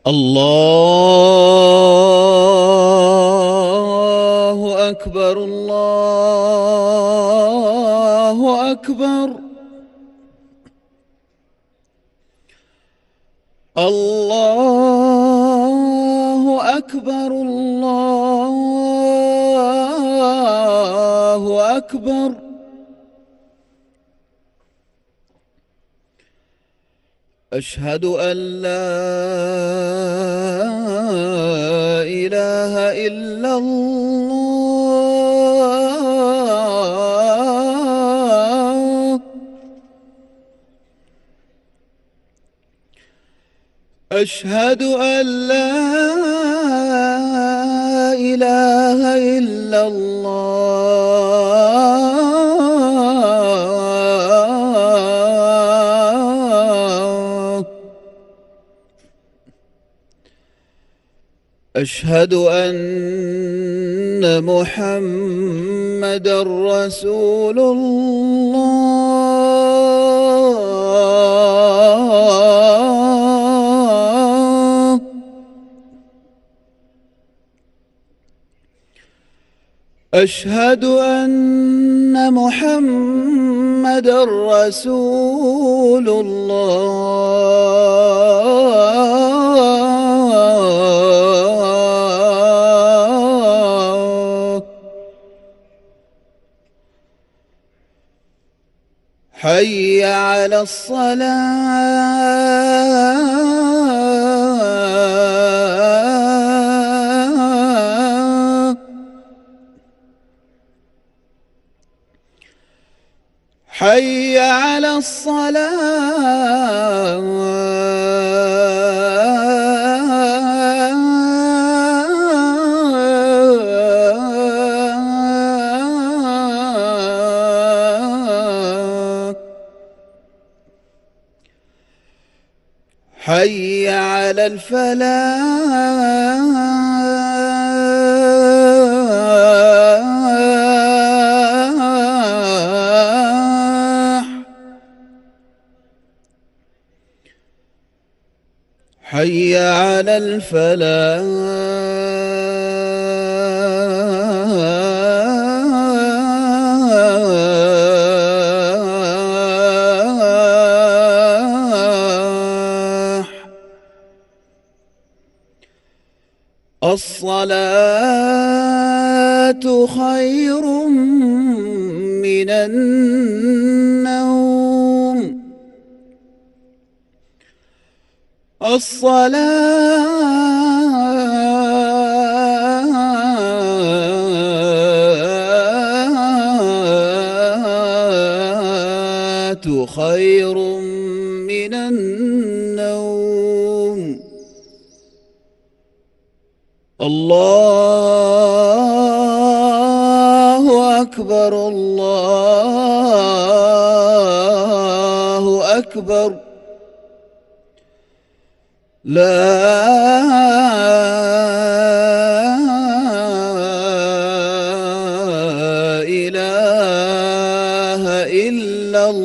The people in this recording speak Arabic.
الله أكبر الله أكبر. الله أكبر الله أكبر. أشهد أن لا إله إلا الله. أشهد أن لا إله إلا الله. أشهد أن محمدًا رسول الله. أشهد أن محمدًا رسول الله. حي على الصلاة. حي على الصلاة. حي على الفلاح. حي على الفلاح. الصلاة خير من النوم. الصلاة خير من النوم. الله أكبر الله أكبر. لا إله إلا الله.